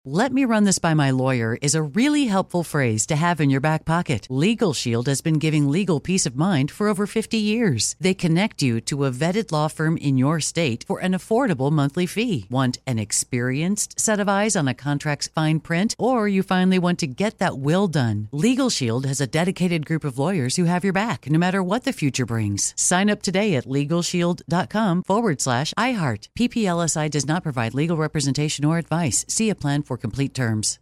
"Let me run this by my lawyer" is a really helpful phrase to have in your back pocket. Legal Shield has been giving legal peace of mind for over 50 years. They connect you to a vetted law firm in your state for an affordable monthly fee. Want an experienced set of eyes on a contract's fine print? Or you finally want to get that will done? Legal Shield has a dedicated group of lawyers who have your back, no matter what the future brings. Sign up today at LegalShield.com/iHeart. PPLSI does not provide legal representation or advice. See a plan for complete terms.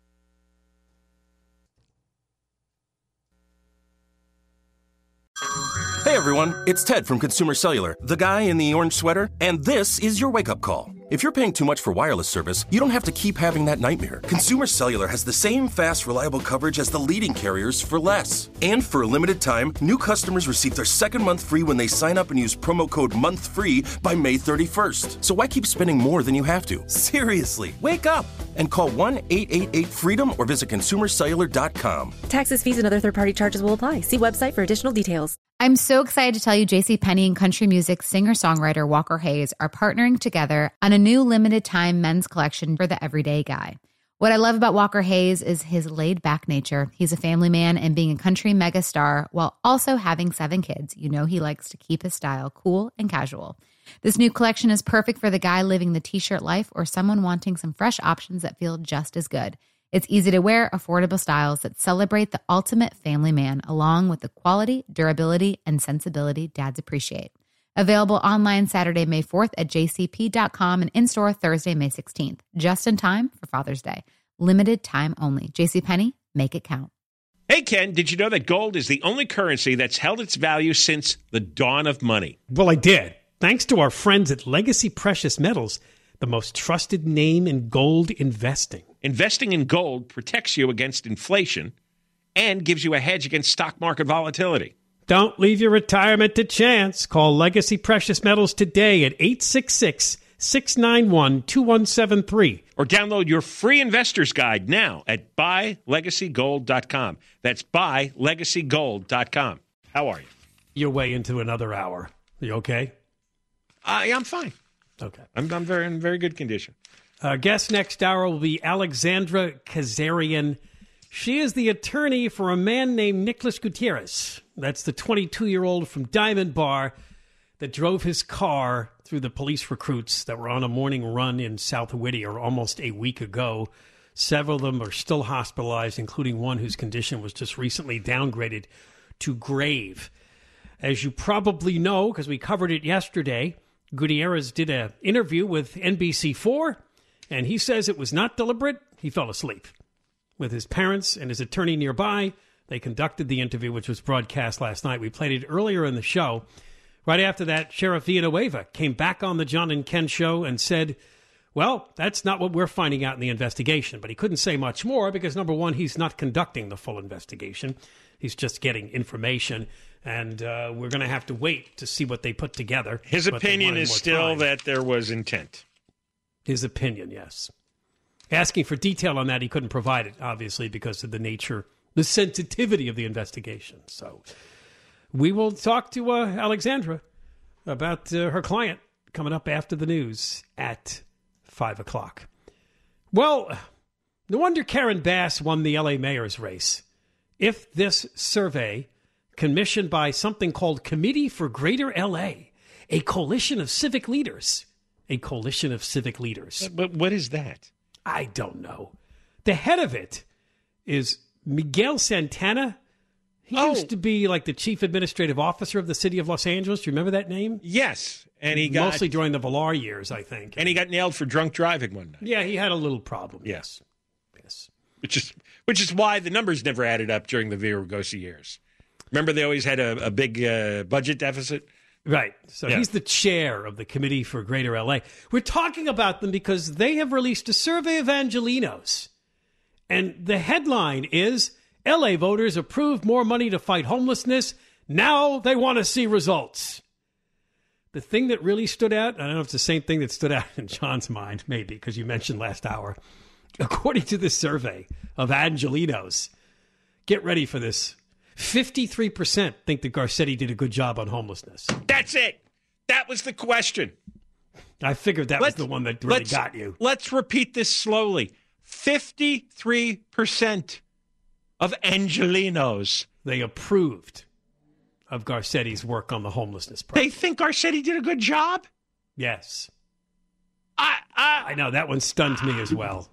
Hey everyone, it's Ted from Consumer Cellular, the guy in the orange sweater, and this is your wake-up call. If you're paying too much for wireless service, you don't have to keep having that nightmare. Consumer Cellular has the same fast, reliable coverage as the leading carriers for less. And for a limited time, new customers receive their second month free when they sign up and use promo code MONTHFREE by May 31st. So why keep spending more than you have to? Seriously, wake up and call 1-888-FREEDOM or visit consumercellular.com. Taxes, fees, and other third-party charges will apply. See website for additional details. I'm so excited to tell you JCPenney and country music singer-songwriter Walker Hayes are partnering together on a new limited-time men's collection for the everyday guy. What I love about Walker Hayes is his laid-back nature. He's a family man, and being a country megastar while also having 7 kids, you know he likes to keep his style cool and casual. This new collection is perfect for the guy living the t-shirt life or someone wanting some fresh options that feel just as good. It's easy to wear, affordable styles that celebrate the ultimate family man, along with the quality, durability, and sensibility dads appreciate. Available online Saturday, May 4th at jcp.com and in-store Thursday, May 16th. Just in time for Father's Day. Limited time only. JCPenney, make it count. Hey, Ken, did you know that gold is the only currency that's held its value since the dawn of money? Well, I did. Thanks to our friends at Legacy Precious Metals, the most trusted name in gold investing. Investing in gold protects you against inflation and gives you a hedge against stock market volatility. Don't leave your retirement to chance. Call Legacy Precious Metals today at 866-691-2173. Or download your free investor's guide now at buylegacygold.com. That's buylegacygold.com. How are you? You're way into another hour. You okay? Yeah, I'm fine. Okay. I'm in very good condition. Our guest next hour will be Alexandra Kazarian. She is the attorney for a man named Nicholas Gutierrez. That's the 22-year-old from Diamond Bar that drove his car through the police recruits that were on a morning run in South Whittier almost a week ago. Several of them are still hospitalized, including one whose condition was just recently downgraded to grave. As you probably know, because we covered it yesterday, Gutierrez did an interview with NBC4, and he says it was not deliberate. He fell asleep. With his parents and his attorney nearby, they conducted the interview, which was broadcast last night. We played it earlier in the show. Right after that, Sheriff Villanueva came back on the John and Ken show and said, well, that's not what we're finding out in the investigation. But he couldn't say much more because, number one, he's not conducting the full investigation. He's just getting information. And we're going to have to wait to see what they put together. His opinion is still that there was intent. His opinion, yes. Asking for detail on that, he couldn't provide it, obviously, because of the nature, the sensitivity of the investigation. So we will talk to Alexandra about her client coming up after the news at 5 o'clock. Well, no wonder Karen Bass won the L.A. mayor's race. If this survey, commissioned by something called Committee for Greater L.A., a coalition of civic leaders. But what is that? I don't know. The head of it is Miguel Santana. He used to be like the chief administrative officer of the city of Los Angeles. Do you remember that name? Yes. And he got mostly during the Villar years, I think. And he got nailed for drunk driving one night. Yeah, he had a little problem. Yes. Which is why the numbers never added up during the Villaraigosa years. Remember, they always had a big budget deficit? Right. So he's the chair of the Committee for Greater L.A. We're talking about them because they have released a survey of Angelinos. And the headline is, L.A. voters approved more money to fight homelessness. Now they want to see results. The thing that really stood out, I don't know if it's the same thing that stood out in John's mind, maybe, because you mentioned last hour. According to this survey of Angelinos, get ready for this. 53% think that Garcetti did a good job on homelessness. That's it. That was the question. I figured that was the one that really got you. Let's repeat this slowly. 53% of Angelenos. They approved of Garcetti's work on the homelessness problem. They think Garcetti did a good job? Yes. I know, that one stunned me as well.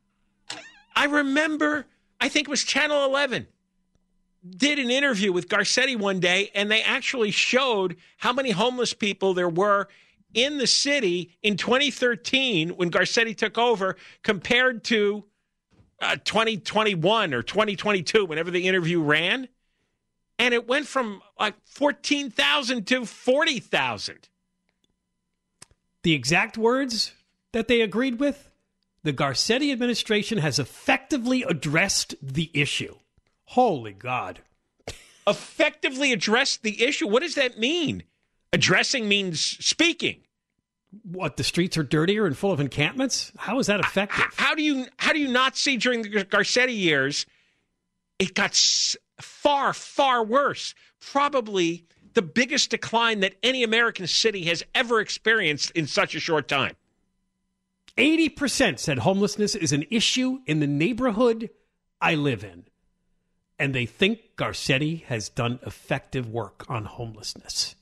I remember, I think it was Channel 11, did an interview with Garcetti one day, and they actually showed how many homeless people there were in the city in 2013 when Garcetti took over compared to 2021 or 2022, whenever the interview ran. And it went from like 14,000 to 40,000. The exact words that they agreed with? The Garcetti administration has effectively addressed the issue. Holy God. Effectively addressed the issue? What does that mean? Addressing means speaking. What, the streets are dirtier and full of encampments? How is that effective? How do you not see during the Garcetti years, it got far, far worse? Probably the biggest decline that any American city has ever experienced in such a short time. 80% said homelessness is an issue in the neighborhood I live in. And they think Garcetti has done effective work on homelessness.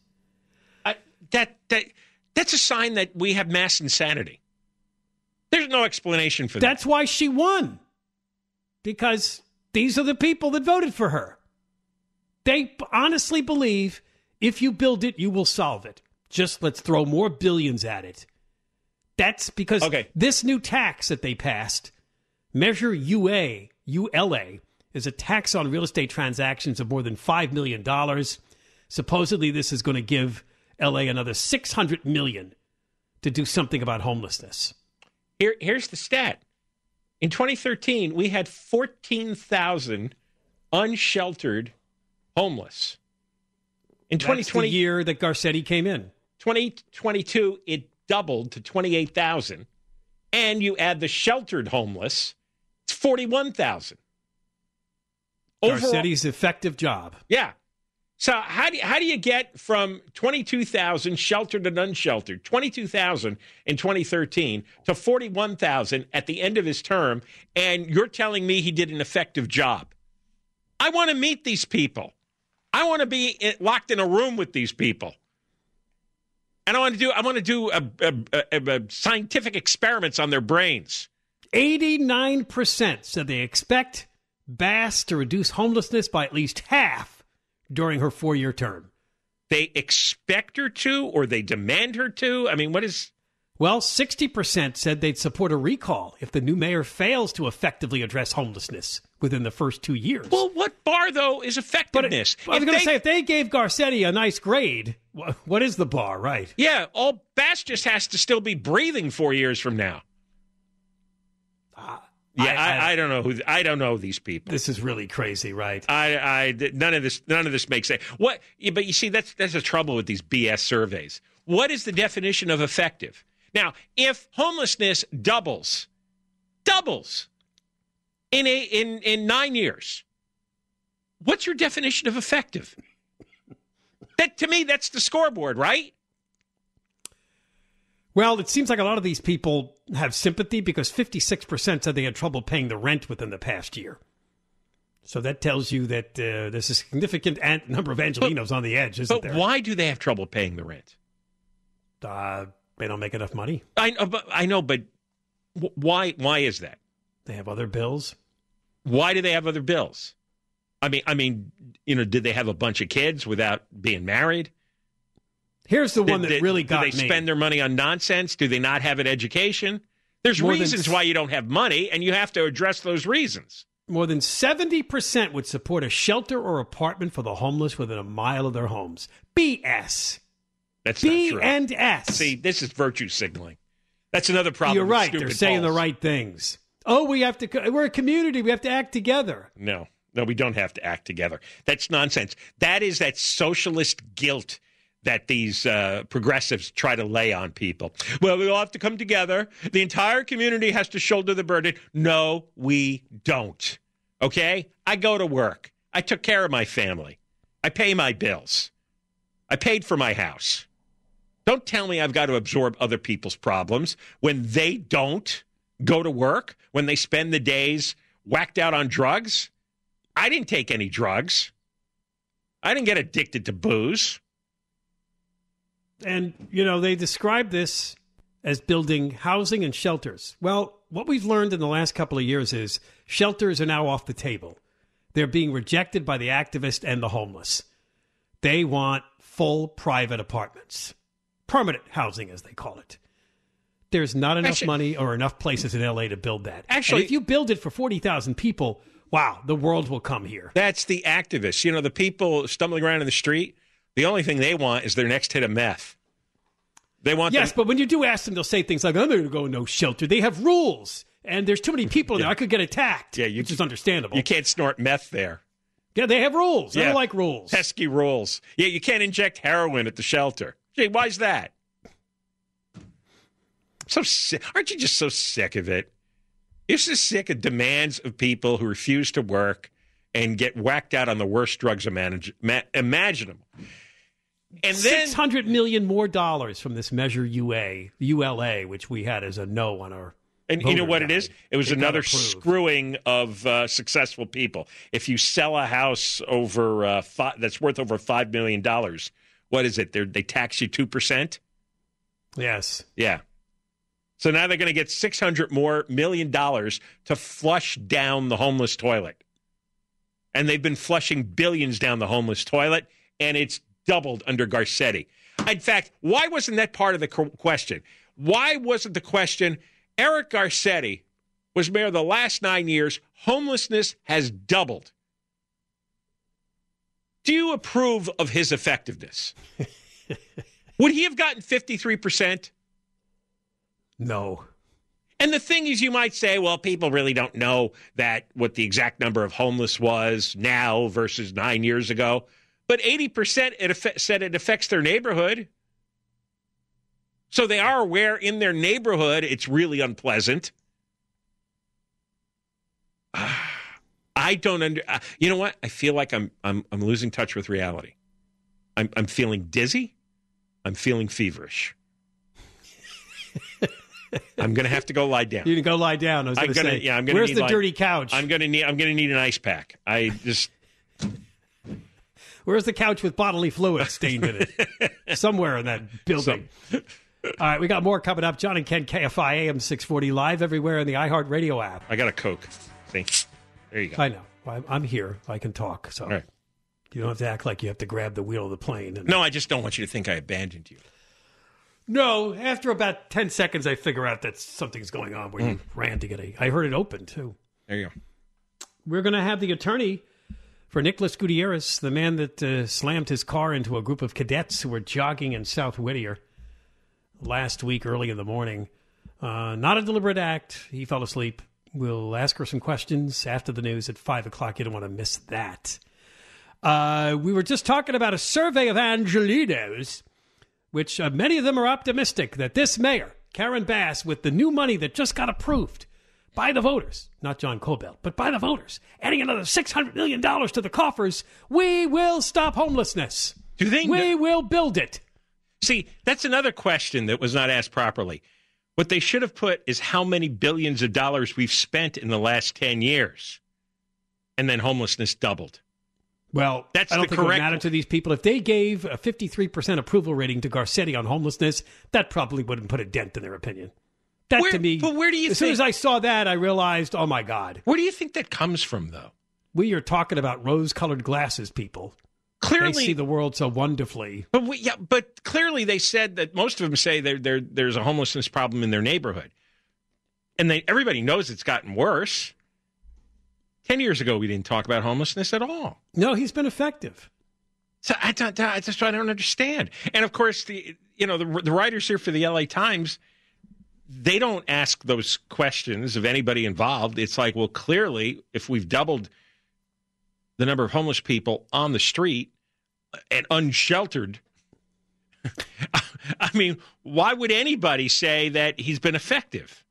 That's a sign that we have mass insanity. There's no explanation for that. That's why she won. Because these are the people that voted for her. They honestly believe if you build it, you will solve it. Just let's throw more billions at it. That's because this new tax that they passed, Measure ULA, is a tax on real estate transactions of more than $5 million. Supposedly, this is going to give LA another $600 million to do something about homelessness. Here's the stat. In 2013, we had 14,000 unsheltered homeless. In 2020, the year that Garcetti came in. 2022, it doubled to 28,000. And you add the sheltered homeless, it's 41,000. Garcetti's effective job. Yeah. So how do you get from 22,000 sheltered and unsheltered, 22,000 in 2013 to 41,000 at the end of his term, and you're telling me he did an effective job? I want to meet these people. I want to be locked in a room with these people. And I want to do scientific experiments on their brains. 89% said they expect Bass to reduce homelessness by at least half during her 4-year term. They expect her to, or they demand her to? I mean, what is... Well, 60% said they'd support a recall if the new mayor fails to effectively address homelessness within the first 2 years. Well, what bar, though, is effectiveness? I was going to say, if they gave Garcetti a nice grade, what is the bar, right? Yeah, all Bass just has to still be breathing 4 years from now. I don't know I don't know these people. This is really crazy, right? None of this makes sense. What? But you see, that's the trouble with these BS surveys. What is the definition of effective? Now, if homelessness doubles in 9 years, what's your definition of effective? That, to me, that's the scoreboard, right? Well, it seems like a lot of these people have sympathy because 56% said they had trouble paying the rent within the past year. So that tells you that there's a significant number of Angelenos on the edge, isn't there? But why do they have trouble paying the rent? They don't make enough money. I know, but why is that? They have other bills. Why do they have other bills? I mean, did they have a bunch of kids without being married? Here's the one that really got me. Do they spend their money on nonsense? Do they not have an education? There's reasons why you don't have money, and you have to address those reasons. More than 70% would support a shelter or apartment for the homeless within a mile of their homes. BS. That's not true. B and S. See, this is virtue signaling. That's another problem. You're right. They're saying the right things. Oh, we're a community. We have to act together. No, we don't have to act together. That's nonsense. That is that socialist guilt that these progressives try to lay on people. Well, we all have to come together. The entire community has to shoulder the burden. No, we don't. Okay? I go to work. I took care of my family. I pay my bills. I paid for my house. Don't tell me I've got to absorb other people's problems when they don't. go to work, when they spend the days whacked out on drugs. I didn't take any drugs. I didn't get addicted to booze. And, they describe this as building housing and shelters. Well, what we've learned in the last couple of years is shelters are now off the table. They're being rejected by the activists and the homeless. They want full private apartments. Permanent housing, as they call it. There's not enough money or enough places in L.A. to build that. Actually, and if you build it for 40,000 people, wow, the world will come here. That's the activists. The people stumbling around in the street, the only thing they want is their next hit of meth. They want but when you do ask them, they'll say things like, I'm not going to go no shelter. They have rules, and there's too many people there. I could get attacked, which is understandable. You can't snort meth there. Yeah, they have rules. I don't like rules. Pesky rules. Yeah, you can't inject heroin at the shelter. Gee, why's that? So sick. Aren't you just so sick of it? You're so sick of demands of people who refuse to work and get whacked out on the worst drugs imaginable. And then $600 million more from this Measure ULA, which we had as a no on our. And you know what it is? It was another screwing of successful people. If you sell a house over that's worth over $5 million, what is it? They tax you 2%? Yes. Yeah. So now they're going to get $600 million to flush down the homeless toilet. And they've been flushing billions down the homeless toilet, and it's doubled under Garcetti. In fact, why wasn't that part of the question? Why wasn't the question, Eric Garcetti was mayor the last 9 years, homelessness has doubled. Do you approve of his effectiveness? Would he have gotten 53%? No. And the thing is, you might say, well, people really don't know what the exact number of homeless was now versus 9 years ago. But 80% said it affects their neighborhood. So they are aware in their neighborhood it's really unpleasant. I don't you know what? I feel like I'm losing touch with reality. I'm feeling dizzy. I'm feeling feverish. I'm going to have to go lie down. You can go lie down. I was going to say, I'm gonna where's the dirty couch? I'm going to need an ice pack. Where's the couch with bodily fluid stained in it? Somewhere in that building. All right, we got more coming up. John and Ken, KFI AM 640, live everywhere in the iHeartRadio app. I got a Coke. See? There you go. I know. I'm here. I can talk. So right. You don't have to act like you have to grab the wheel of the plane. No, I just don't want you to think I abandoned you. No, after about 10 seconds, I figure out that something's going on where you ran to get I heard it open, too. There you go. We're going to have the attorney for Nicholas Gutierrez, the man that slammed his car into a group of cadets who were jogging in South Whittier last week early in the morning. Not a deliberate act. He fell asleep. We'll ask her some questions after the news at 5 o'clock. You don't want to miss that. We were just talking about a survey of Angelinos, which many of them are optimistic that this mayor, Karen Bass, with the new money that just got approved by the voters, not John Cobell, but by the voters, adding another $600 million to the coffers, we will stop homelessness. We will build it. See, that's another question that was not asked properly. What they should have put is how many billions of dollars we've spent in the last 10 years. And then homelessness doubled. Well, I don't think it would matter to these people. If they gave a 53% approval rating to Garcetti on homelessness, that probably wouldn't put a dent in their opinion. To me, but where do you as soon as I saw that, I realized, oh, my God. Where do you think that comes from, though? We are talking about rose-colored glasses, people. Clearly, they see the world so wonderfully. But clearly they said that most of them say there's a homelessness problem in their neighborhood. And everybody knows it's gotten worse. 10 years ago, we didn't talk about homelessness at all. No, he's been effective. So I don't understand. And, of course, the writers here for the L.A. Times, they don't ask those questions of anybody involved. It's like, well, clearly, if we've doubled the number of homeless people on the street and unsheltered, I mean, why would anybody say that he's been effective?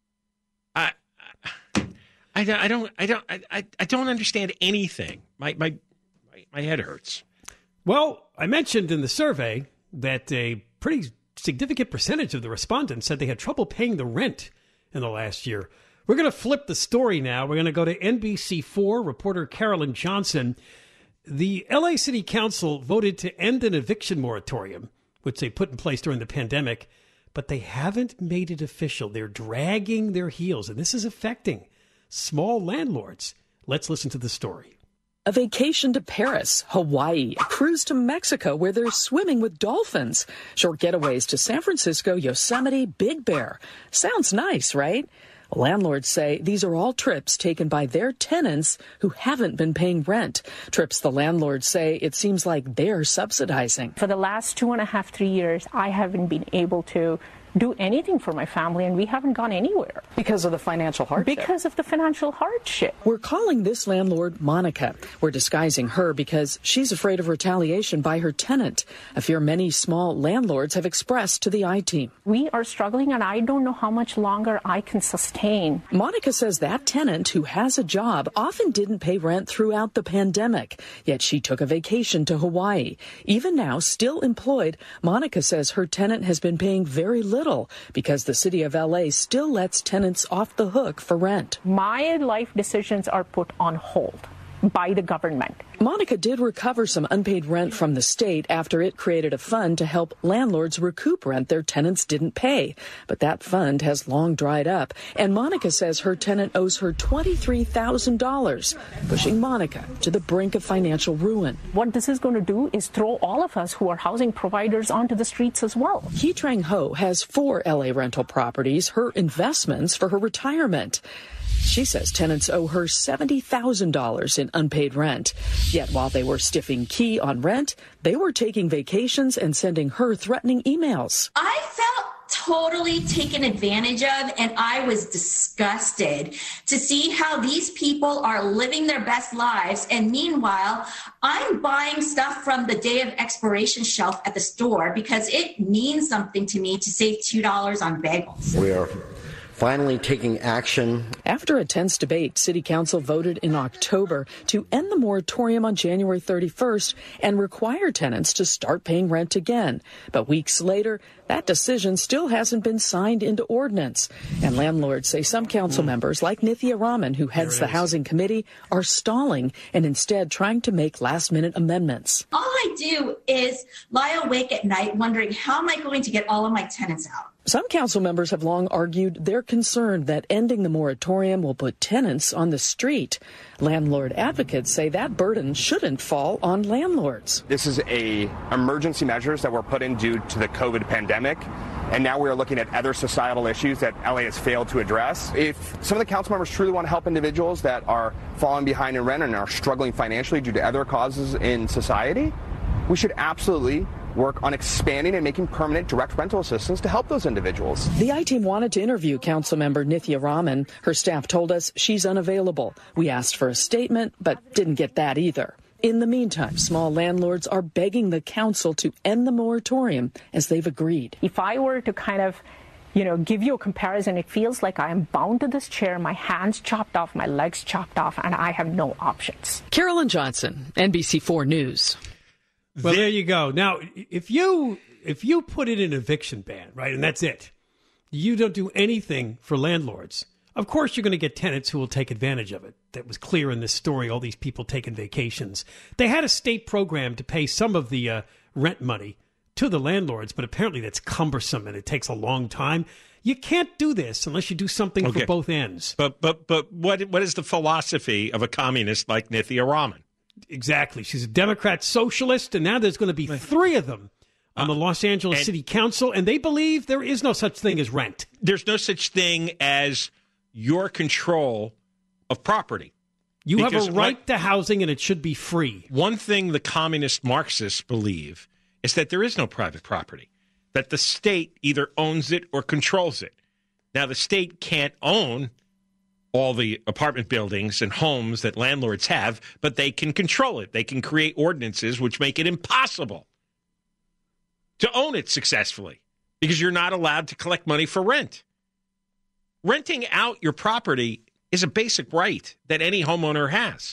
I don't understand anything. My head hurts. Well, I mentioned in the survey that a pretty significant percentage of the respondents said they had trouble paying the rent in the last year. We're going to flip the story now. We're going to go to NBC4 reporter Carolyn Johnson. The LA City Council voted to end an eviction moratorium, which they put in place during the pandemic, but they haven't made it official. They're dragging their heels, and this is affecting small landlords. Let's listen to the story. A vacation to Paris, Hawaii, a cruise to Mexico where they're swimming with dolphins, short getaways to San Francisco, Yosemite, Big Bear. Sounds nice, right? Landlords say these are all trips taken by their tenants who haven't been paying rent. Trips the landlords say it seems like they're subsidizing. For the last 2.5, 3 years, I haven't been able to do anything for my family, and we haven't gone anywhere. Because of the financial hardship? Because of the financial hardship. We're calling this landlord Monica. We're disguising her because she's afraid of retaliation by her tenant, a fear many small landlords have expressed to the I-Team. We are struggling, and I don't know how much longer I can sustain. Monica says that tenant, who has a job, often didn't pay rent throughout the pandemic, yet she took a vacation to Hawaii. Even now, still employed, Monica says her tenant has been paying very little because the city of LA still lets tenants off the hook for rent. My life decisions are put on hold by the government. Monica did recover some unpaid rent from the state after it created a fund to help landlords recoup rent their tenants didn't pay. But that fund has long dried up, and Monica says her tenant owes her $23,000, pushing Monica to the brink of financial ruin. What this is going to do is throw all of us who are housing providers onto the streets as well. Hee Trang Ho has 4 LA rental properties, her investments for her retirement. She says tenants owe her $70,000 in unpaid rent. Yet while they were stiffing Key on rent, they were taking vacations and sending her threatening emails. I felt totally taken advantage of, and I was disgusted to see how these people are living their best lives. And meanwhile, I'm buying stuff from the day of expiration shelf at the store because it means something to me to save $2 on bagels. We are finally taking action. After a tense debate, City Council voted in October to end the moratorium on January 31st and require tenants to start paying rent again. But weeks later, that decision still hasn't been signed into ordinance. And landlords say some council members, like Nithya Raman, who heads the Housing Committee, are stalling and instead trying to make last-minute amendments. All I do is lie awake at night wondering, how am I going to get all of my tenants out? Some council members have long argued they're concerned that ending the moratorium will put tenants on the street. Landlord advocates say that burden shouldn't fall on landlords. This is emergency measures that were put in due to the COVID pandemic, and now we are looking at other societal issues that LA has failed to address. If some of the council members truly want to help individuals that are falling behind in rent and are struggling financially due to other causes in society, we should absolutely work on expanding and making permanent direct rental assistance to help those individuals. The I-Team wanted to interview council member Nithya Raman. Her staff told us she's unavailable. We asked for a statement, but didn't get that either. In the meantime, small landlords are begging the council to end the moratorium as they've agreed. If I were to kind of give you a comparison, it feels like I am bound to this chair, my hands chopped off, my legs chopped off, and I have no options. Carolyn Johnson, NBC4 News. Well, there you go. Now, if you put in an eviction ban, right, and that's it, you don't do anything for landlords, of course you're going to get tenants who will take advantage of it. That was clear in this story, all these people taking vacations. They had a state program to pay some of the rent money to the landlords, but apparently that's cumbersome and it takes a long time. You can't do this unless you do something for both ends. But what is the philosophy of a communist like Nithya Raman? Exactly. She's a Democrat socialist, and now there's going to be 3 of them on the Los Angeles City Council, and they believe there is no such thing as rent. There's no such thing as your control of property. You have a right to housing, and it should be free. One thing the communist Marxists believe is that there is no private property, that the state either owns it or controls it. Now, the state can't own all the apartment buildings and homes that landlords have, but they can control it. They can create ordinances which make it impossible to own it successfully because you're not allowed to collect money for rent. Renting out your property is a basic right that any homeowner has.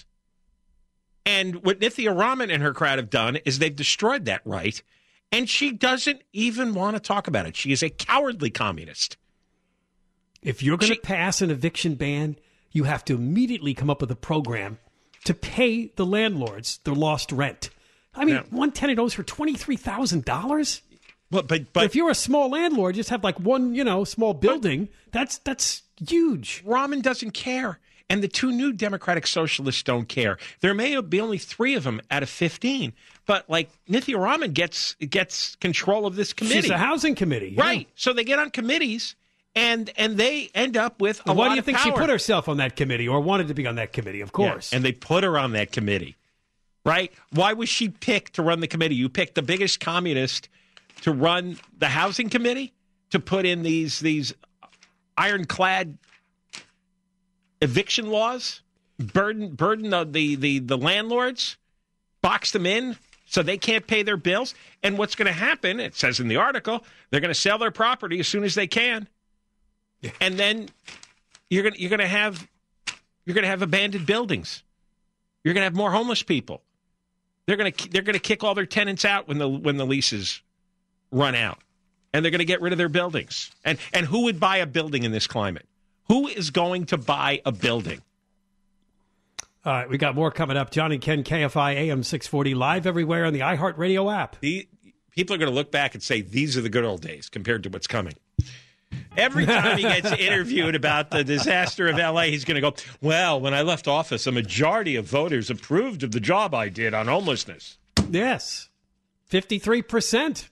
And what Nithya Raman and her crowd have done is they've destroyed that right, and she doesn't even want to talk about it. She is a cowardly communist. If you're going to pass an eviction ban, you have to immediately come up with a program to pay the landlords their lost rent. I mean, one tenant owes her $23,000. Well, but if you're a small landlord, just have like one, small building. That's huge. Rahman doesn't care, and the two new Democratic Socialists don't care. There may be only 3 of them out of 15, but like Nithya Rahman gets control of this committee. She's a housing committee, right? So they get on committees. And they end up with a lot of power. Why do you think she put herself on that committee or wanted to be on that committee? Of course. Yeah, and they put her on that committee, right? Why was she picked to run the committee? You picked the biggest communist to run the housing committee, to put in these ironclad eviction laws, burden the landlords, box them in so they can't pay their bills. And what's going to happen, it says in the article, they're going to sell their property as soon as they can. And then you're going to have abandoned buildings. You're going to have more homeless people. They're going to kick all their tenants out when the leases run out, and they're going to get rid of their buildings. And who would buy a building in this climate? Who is going to buy a building? All right, we got more coming up. John and Ken, KFI AM 640, live everywhere on the iHeartRadio app. People are going to look back and say these are the good old days compared to what's coming. Every time he gets interviewed about the disaster of L.A., he's going to go, well, when I left office, a majority of voters approved of the job I did on homelessness. Yes, 53%.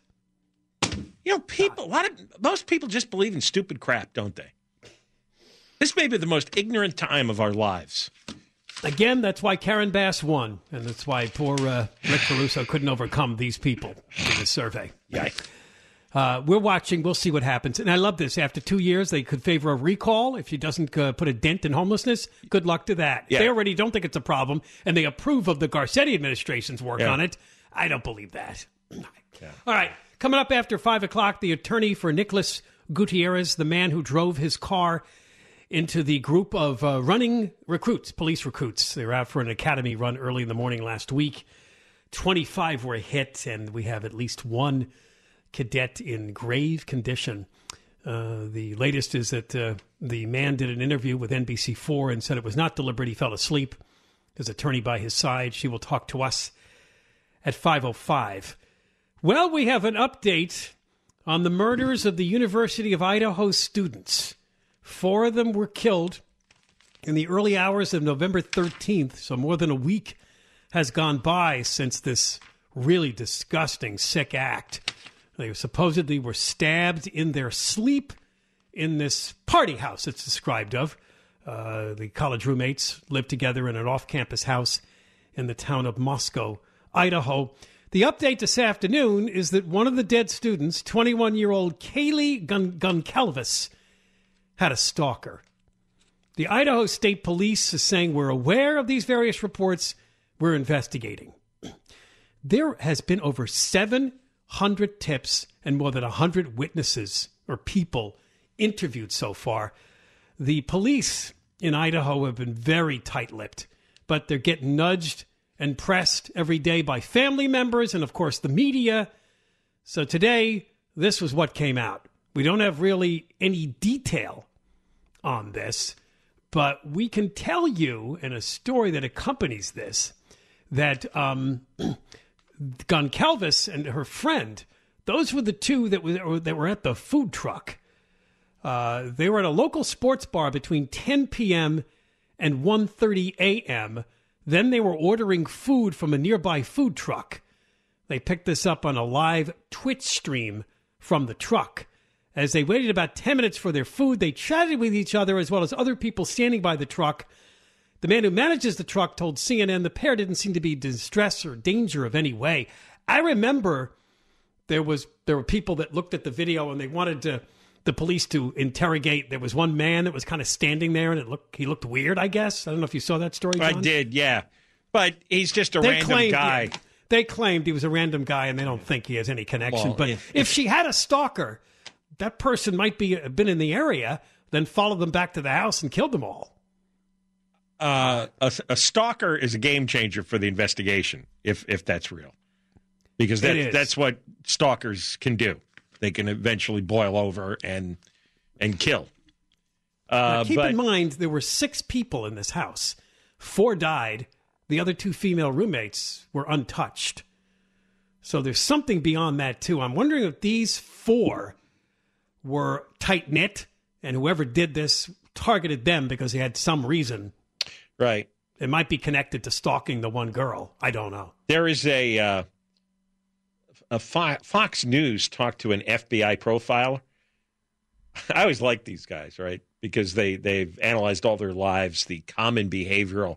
Most people just believe in stupid crap, don't they? This may be the most ignorant time of our lives. Again, that's why Karen Bass won, and that's why poor Rick Caruso couldn't overcome these people in the survey. Yeah. We're watching. We'll see what happens. And I love this. After 2 years, they could favor a recall if she doesn't put a dent in homelessness. Good luck to that. Yeah. They already don't think it's a problem, and they approve of the Garcetti administration's work on it. I don't believe that. Yeah. All right. Coming up after 5 o'clock, the attorney for Nicholas Gutierrez, the man who drove his car into the group of running recruits, police recruits. They were out for an academy run early in the morning last week. 25 were hit, and we have at least one cadet in grave condition. The latest is that the man did an interview with NBC4 and said it was not deliberate. He fell asleep. His attorney by his side. She will talk to us at 5:05. Well, we have an update on the murders of the University of Idaho students. 4 of them were killed in the early hours of November 13th, so more than a week has gone by since this really disgusting, sick act. They supposedly were stabbed in their sleep in this party house it's described of. The college roommates lived together in an off-campus house in the town of Moscow, Idaho. The update this afternoon is that one of the dead students, 21-year-old Kaylee Goncalves, had a stalker. The Idaho State Police is saying we're aware of these various reports. We're investigating. There has been over 700 tips and more than 100 witnesses or people interviewed so far. The police in Idaho have been very tight-lipped, but they're getting nudged and pressed every day by family members and, of course, the media. So today, this was what came out. We don't have really any detail on this, but we can tell you in a story that accompanies this that Goncalves and her friend, those were the two that were at the food truck. They were at a local sports bar between 10 p.m. and 1:30 a.m. Then they were ordering food from a nearby food truck. They picked this up on a live Twitch stream from the truck. As they waited about 10 minutes for their food, they chatted with each other as well as other people standing by the truck. The man who manages the truck told CNN the pair didn't seem to be in distress or danger of any way. I remember there were people that looked at the video and they wanted the police to interrogate. There was one man that was kind of standing there and he looked weird, I guess. I don't know if you saw that story, John. I did, yeah. But he's just a random guy. Yeah, they claimed he was a random guy and they don't think he has any connection. Well, but if she had a stalker, that person might been in the area, then followed them back to the house and killed them all. A stalker is a game changer for the investigation, if that's real. Because that's what stalkers can do. They can eventually boil over and kill. Now, keep in mind, there were 6 people in this house. 4 died. The other 2 female roommates were untouched. So there's something beyond that, too. I'm wondering if these 4 were tight-knit, and whoever did this targeted them because they had some reason. Right. It might be connected to stalking the one girl. I don't know. There is a Fox News talked to an FBI profiler. I always like these guys, right? Because they've analyzed all their lives, the common behavioral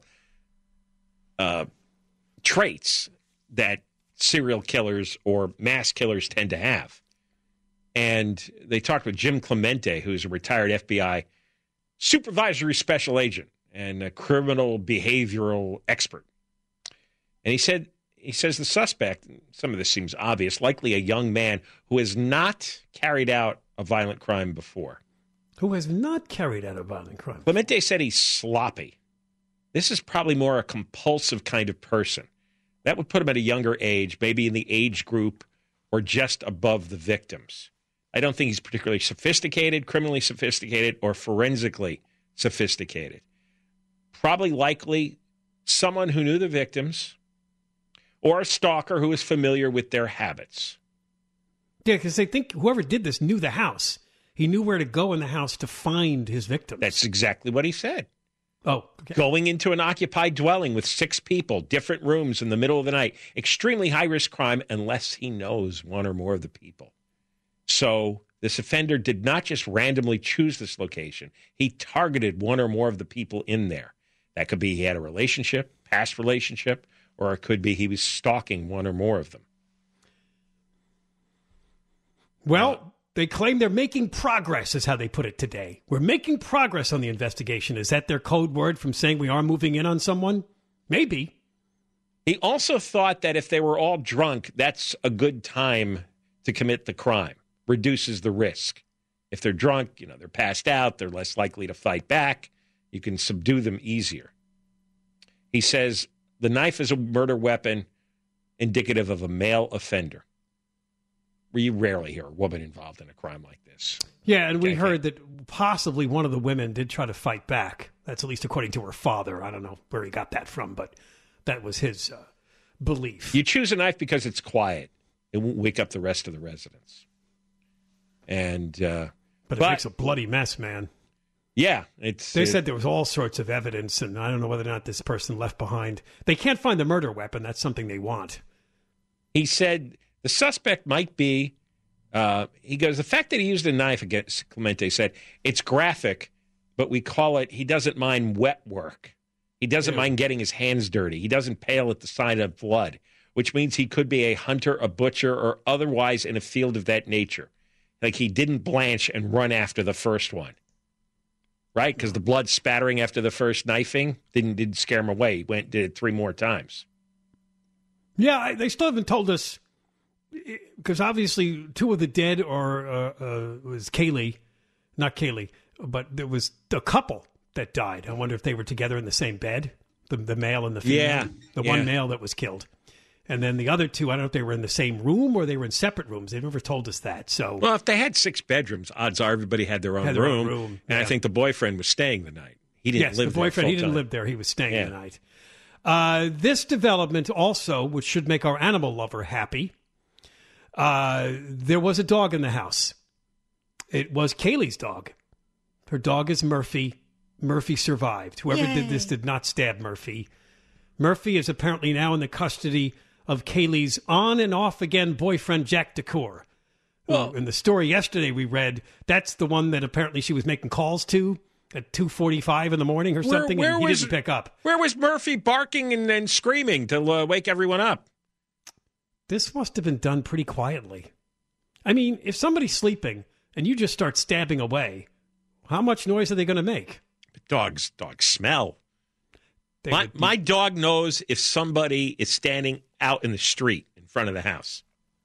traits that serial killers or mass killers tend to have. And they talked with Jim Clemente, who's a retired FBI supervisory special agent and a criminal behavioral expert. And he says the suspect, some of this seems obvious, likely a young man who has not carried out a violent crime before. Who has not carried out a violent crime? Clemente said he's sloppy. This is probably more a compulsive kind of person. That would put him at a younger age, maybe in the age group or just above the victims. I don't think he's particularly sophisticated, criminally sophisticated, or forensically sophisticated. Probably likely someone who knew the victims or a stalker who is familiar with their habits. Yeah, because they think whoever did this knew the house. He knew where to go in the house to find his victims. That's exactly what he said. Oh, okay. Going into an occupied dwelling with 6 people, different rooms in the middle of the night, extremely high-risk crime unless he knows one or more of the people. So this offender did not just randomly choose this location. He targeted one or more of the people in there. That could be he had a relationship, past relationship, or it could be he was stalking one or more of them. Well, they claim they're making progress, is how they put it today. We're making progress on the investigation. Is that their code word from saying we are moving in on someone? Maybe. He also thought that if they were all drunk, that's a good time to commit the crime. Reduces the risk. If they're drunk, they're passed out, they're less likely to fight back. You can subdue them easier. He says the knife is a murder weapon indicative of a male offender. You rarely hear a woman involved in a crime like this. Yeah, and we heard that possibly one of the women did try to fight back. That's at least according to her father. I don't know where he got that from, but that was his belief. You choose a knife because it's quiet. It won't wake up the rest of the residents. But it makes a bloody mess, man. Yeah. They said there was all sorts of evidence, and I don't know whether or not this person left behind. They can't find the murder weapon. That's something they want. He said the suspect might be, he goes, the fact that he used a knife against Clemente said, it's graphic, but we call it, he doesn't mind wet work. He doesn't mind getting his hands dirty. He doesn't pale at the sight of blood, which means he could be a hunter, a butcher, or otherwise in a field of that nature. Like he didn't blanch and run after the first one. Right? Because the blood spattering after the first knifing didn't scare him away. He went did it 3 more times. Yeah, they still haven't told us, because obviously 2 of the dead was Kaylee, not Kaylee, but there was a couple that died. I wonder if they were together in the same bed, the male and the female. The one male that was killed. And then the other 2, I don't know if they were in the same room or they were in separate rooms. They never told us that. So, well, if they had 6 bedrooms, odds are everybody had their own room. And I think the boyfriend was staying the night. He didn't live there. The boyfriend, he didn't live there. He was staying the night. This development also, which should make our animal lover happy, there was a dog in the house. It was Kaylee's dog. Her dog is Murphy. Murphy survived. Whoever did this did not stab Murphy. Murphy is apparently now in the custody of Kaylee's on and off again boyfriend, Jack DeCour. Well, in the story yesterday we read, that's the one that apparently she was making calls to at 2:45 in the morning or something, and he didn't pick up. Where was Murphy barking and screaming to wake everyone up? This must have been done pretty quietly. I mean, if somebody's sleeping and you just start stabbing away, how much noise are they going to make? Dogs smell. My dog knows if somebody is standing out in the street in front of the house.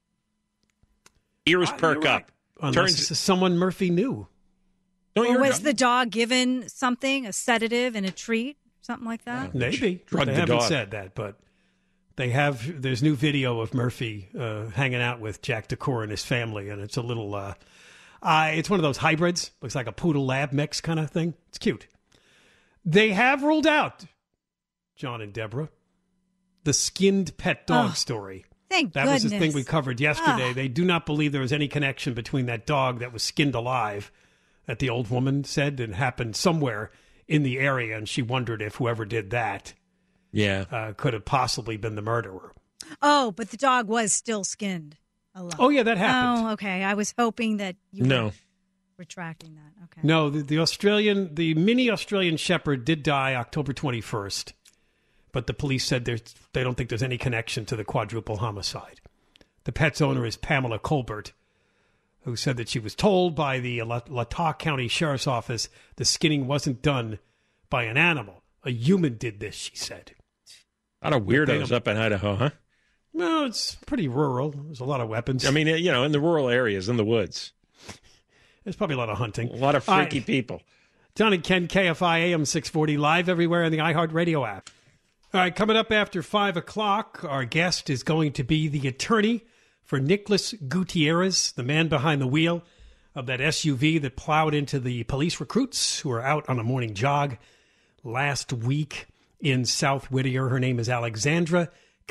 Ears perk up. Unless it's someone Murphy knew. Or was the dog given something, a sedative and a treat, something like that? Maybe. They haven't said that, but there's new video of Murphy hanging out with Jack DeCour and his family, and it's a little, It's one of those hybrids. Looks like a poodle lab mix kind of thing. It's cute. They have ruled out, John and Deborah, the skinned pet dog story. Thank That goodness. was the thing we covered yesterday. They do not believe there was any connection between that dog that was skinned alive that the old woman said and happened somewhere in the area, and she wondered if whoever did that could have possibly been the murderer. Oh, but the dog was still skinned alive. Oh, yeah, that happened. Oh, okay. I was hoping that you were retracting that. Okay. No, the mini Australian Shepherd did die October 21st, but the police said they don't think there's any connection to the quadruple homicide. The pet's owner is Pamela Colbert, who said that she was told by the Latah County Sheriff's Office the skinning wasn't done by an animal. A human did this, she said. A lot of weirdos up in Idaho, huh? No, it's pretty rural. There's a lot of weapons. I mean, in the rural areas, in the woods. There's probably a lot of hunting. A lot of freaky people. John and Ken, KFI AM 640, live everywhere on the iHeartRadio app. All right, coming up after 5 o'clock, our guest is going to be the attorney for Nicholas Gutierrez, the man behind the wheel of that SUV that plowed into the police recruits who were out on a morning jog last week in South Whittier. Her name is Alexandra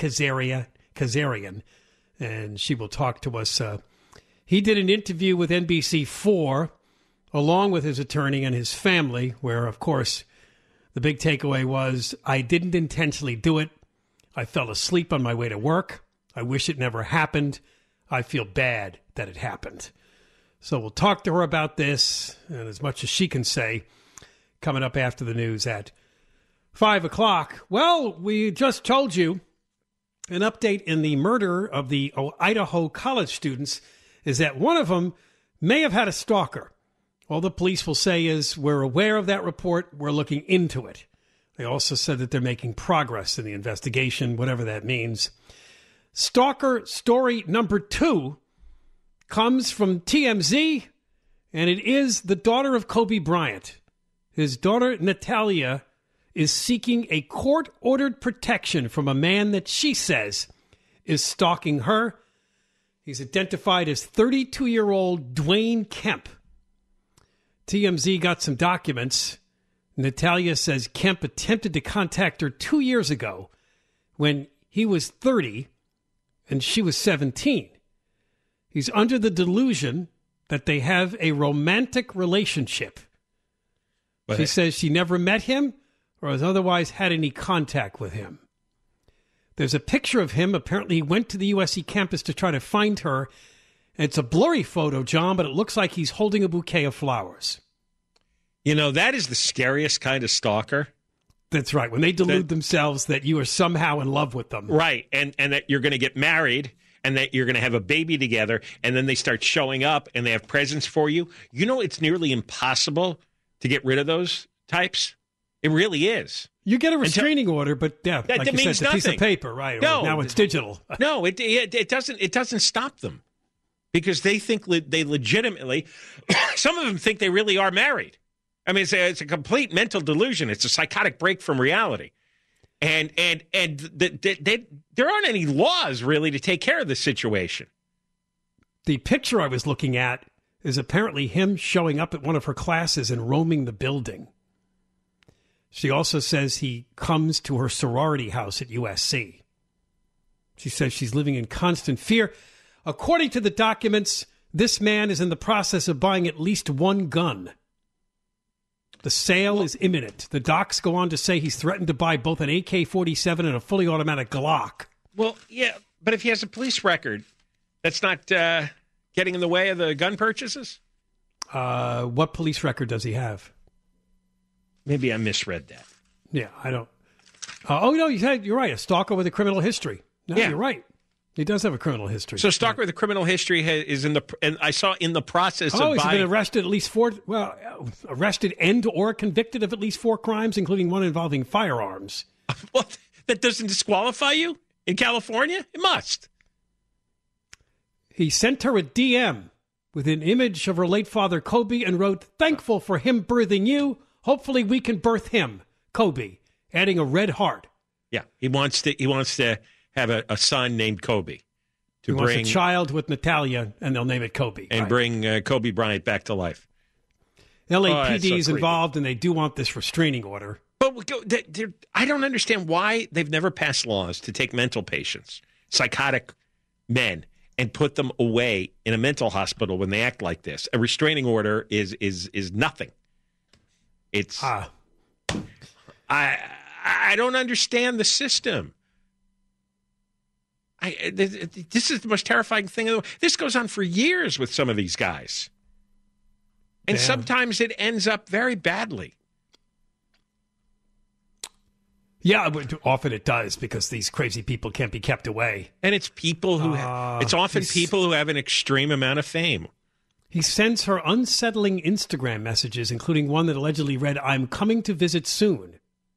Kazarian, and she will talk to us. He did an interview with NBC4 along with his attorney and his family, where, of course, the big takeaway was, I didn't intentionally do it. I fell asleep on my way to work. I wish it never happened. I feel bad that it happened. So we'll talk to her about this and as much as she can say coming up after the news at 5 o'clock. Well, we just told you an update in the murder of the Idaho college students is that one of them may have had a stalker. All the police will say is, we're aware of that report. We're looking into it. They also said that they're making progress in the investigation, whatever that means. Stalker story number 2 comes from TMZ, and it is the daughter of Kobe Bryant. His daughter, Natalia, is seeking a court-ordered protection from a man that she says is stalking her. He's identified as 32-year-old Dwayne Kemp. TMZ got some documents. Natalia says Kemp attempted to contact her 2 years ago when he was 30 and she was 17. He's under the delusion that they have a romantic relationship. She says she never met him or has otherwise had any contact with him. There's a picture of him. Apparently he went to the USC campus to try to find her. It's a blurry photo, John, but it looks like he's holding a bouquet of flowers. You know, that is the scariest kind of stalker. That's right. When they delude themselves that you are somehow in love with them. Right. And that you're going to get married and that you're going to have a baby together. And then they start showing up and they have presents for you. You know, it's nearly impossible to get rid of those types. It really is. You get a restraining order, but yeah, that like you means said, it's a piece of paper, right? No, now it's digital. No, it doesn't stop them because they think they legitimately. Some of them think they really are married. I mean, it's a complete mental delusion. It's a psychotic break from reality, and there aren't any laws really to take care of this situation. The picture I was looking at is apparently him showing up at one of her classes and roaming the building. She also says he comes to her sorority house at USC. She says she's living in constant fear. According to the documents, this man is in the process of buying at least one gun. The sale is imminent. The docs go on to say he's threatened to buy both an AK-47 and a fully automatic Glock. Well, yeah, but if he has a police record, that's not getting in the way of the gun purchases? What police record does he have? Maybe I misread that. Yeah, I don't. Oh, no, you're right. A stalker with a criminal history. No, yeah. You're right. He does have a criminal history. So stalker with a criminal history is and I saw in the process of he's been arrested at least 4, arrested and or convicted of at least 4 crimes, including one involving firearms. Well, that doesn't disqualify you in California? It must. He sent her a DM with an image of her late father, Kobe, and wrote, "Thankful for him birthing you. Hopefully we can birth him, Kobe," adding a red heart. Yeah, he wants to have a son named Kobe He wants a child with Natalia, and they'll name it Kobe. And bring Kobe Bryant back to life. LAPD is involved, and they do want this restraining order. But I don't understand why they've never passed laws to take mental patients, psychotic men, and put them away in a mental hospital when they act like this. A restraining order is nothing. It's I don't understand the system. This is the most terrifying thing in the world. This goes on for years with some of these guys. And sometimes it ends up very badly. Yeah, often it does because these crazy people can't be kept away. And it's people who it's often people who have an extreme amount of fame. He sends her unsettling Instagram messages, including one that allegedly read, "I'm coming to visit soon."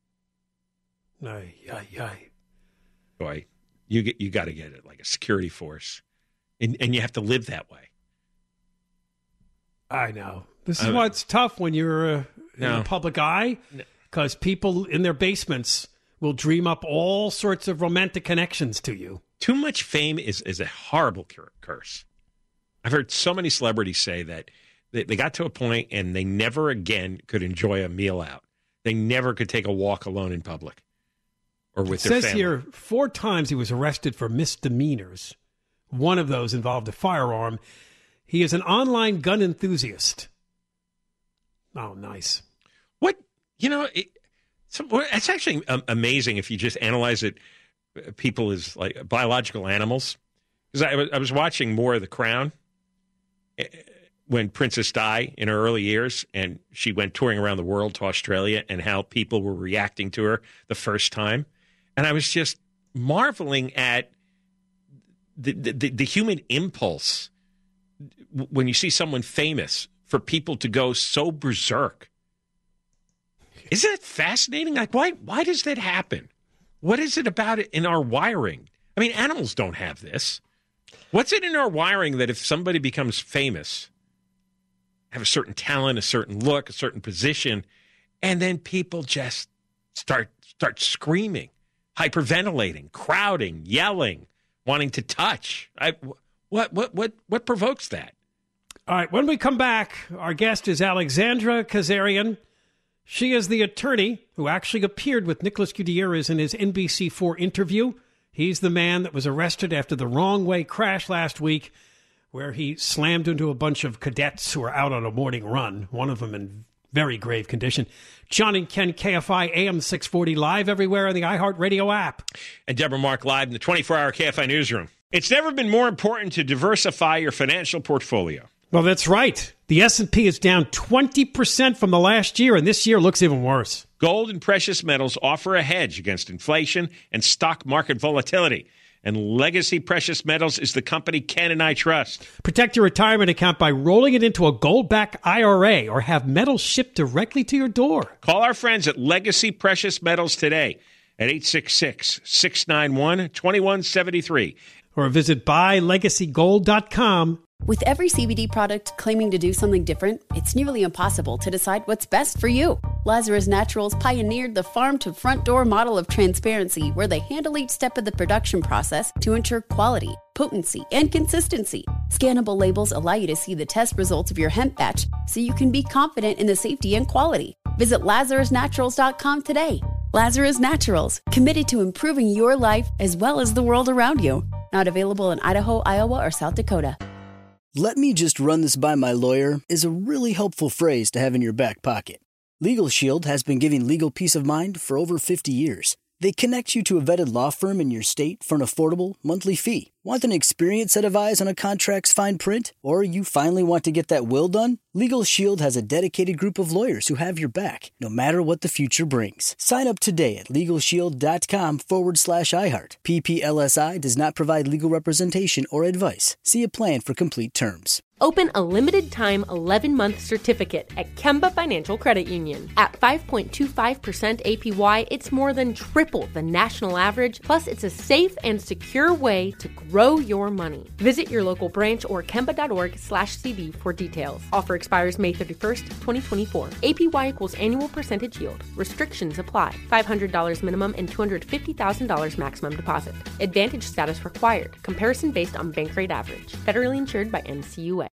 Boy, you got to get it like a security force. And you have to live that way. I know. This is why it's tough when you're in the public eye, because people in their basements will dream up all sorts of romantic connections to you. Too much fame is a horrible curse. I've heard so many celebrities say that they got to a point and they never again could enjoy a meal out. They never could take a walk alone in public or with their family. It says here 4 times he was arrested for misdemeanors. One of those involved a firearm. He is an online gun enthusiast. Oh, nice. It's actually amazing if you just analyze it. People as like biological animals. Because I was watching more of The Crown when Princess Di in her early years, and she went touring around the world to Australia, and how people were reacting to her the first time, and I was just marveling at the human impulse when you see someone famous for people to go so berserk. Isn't that fascinating? Like, why does that happen? What is it about it in our wiring? I mean, animals don't have this. What's it in our wiring that if somebody becomes famous, have a certain talent, a certain look, a certain position, and then people just start screaming, hyperventilating, crowding, yelling, wanting to touch? What provokes that? All right, when we come back, our guest is Alexandra Kazarian. She is the attorney who actually appeared with Nicholas Gutierrez in his NBC4 interview. He's the man that was arrested after the wrong way crash last week, where he slammed into a bunch of cadets who were out on a morning run, one of them in very grave condition. John and Ken, KFI AM 640, live everywhere on the iHeartRadio app. And Deborah Mark live in the 24-hour KFI newsroom. It's never been more important to diversify your financial portfolio. Well, that's right. The S&P is down 20% from the last year, and this year looks even worse. Gold and precious metals offer a hedge against inflation and stock market volatility. And Legacy Precious Metals is the company Ken and I trust. Protect your retirement account by rolling it into a gold-backed IRA or have metals shipped directly to your door. Call our friends at Legacy Precious Metals today at 866-691-2173. Or visit buylegacygold.com. With every CBD product claiming to do something different, it's nearly impossible to decide what's best for you. Lazarus Naturals pioneered the farm-to-front-door model of transparency, where they handle each step of the production process to ensure quality, potency, and consistency. Scannable labels allow you to see the test results of your hemp batch, so you can be confident in the safety and quality. Visit LazarusNaturals.com today. Lazarus Naturals, committed to improving your life as well as the world around you. Not available in Idaho, Iowa, or South Dakota. "Let me just run this by my lawyer" is a really helpful phrase to have in your back pocket. Legal Shield has been giving legal peace of mind for over 50 years. They connect you to a vetted law firm in your state for an affordable monthly fee. Want an experienced set of eyes on a contract's fine print? Or you finally want to get that will done? Legal Shield has a dedicated group of lawyers who have your back, no matter what the future brings. Sign up today at LegalShield.com/iHeart. PPLSI does not provide legal representation or advice. See a plan for complete terms. Open a limited-time 11-month certificate at Kemba Financial Credit Union. At 5.25% APY, it's more than triple the national average, plus it's a safe and secure way to Grow your money. Visit your local branch or Kemba.org/CD for details. Offer expires May 31st, 2024. APY equals annual percentage yield. Restrictions apply. $500 minimum and $250,000 maximum deposit. Advantage status required. Comparison based on bank rate average. Federally insured by NCUA.